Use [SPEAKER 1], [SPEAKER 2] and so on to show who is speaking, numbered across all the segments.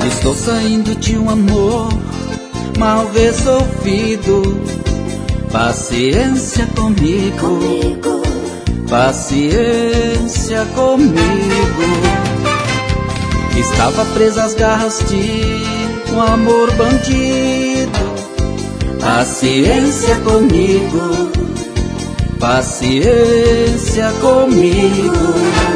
[SPEAKER 1] Estou saindo de um amor mal resolvido. Paciência comigo, paciência comigo. Estava presa às garras de um amor bandido. Paciência comigo, paciência comigo.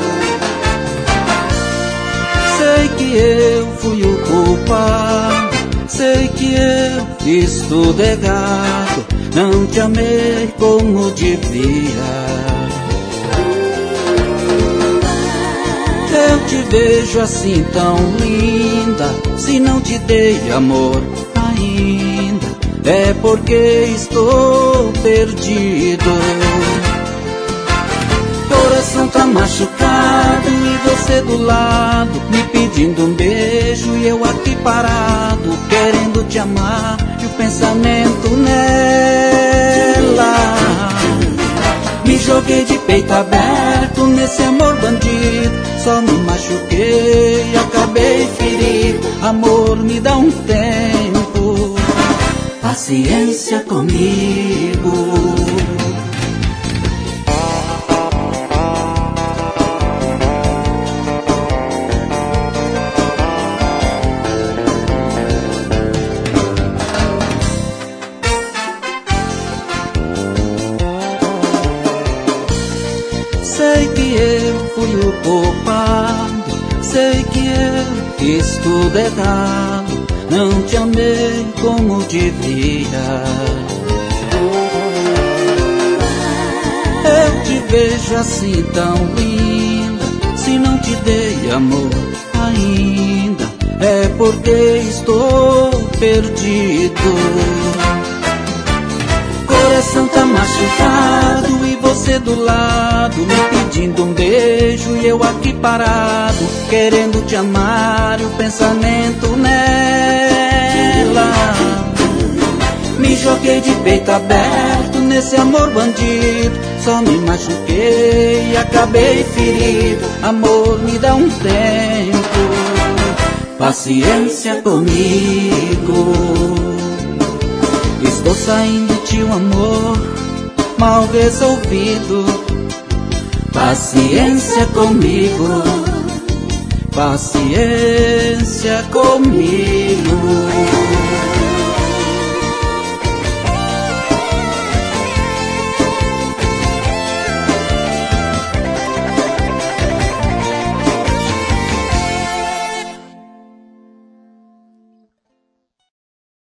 [SPEAKER 1] Sei que eu fui o culpado, sei que eu fiz tudo errado, não te amei como devia. Eu te vejo assim tão linda, se não te dei amor ainda, é porque estou perdido. Coração tá machucado e você do lado, me pedindo um beijo e eu aqui parado, querendo te amar e o pensamento nela. Me joguei de peito aberto nesse amor bandido, só me machuquei e acabei ferido. Amor, me dá um tempo, paciência comigo. Sei que eu fui o culpado, sei que eu fiz tudo errado, não te amei como devia. Eu te vejo assim tão linda, se não te dei amor ainda, é porque estou perdido. Coração tá machucado e você do lado, me pedindo um beijo e eu aqui parado, querendo te amar e o pensamento nela. Me joguei de peito aberto nesse amor bandido, só me machuquei e acabei ferido. Amor, me dá um tempo, paciência comigo. Estou saindo de um amor mal resolvido. Paciência comigo, paciência comigo.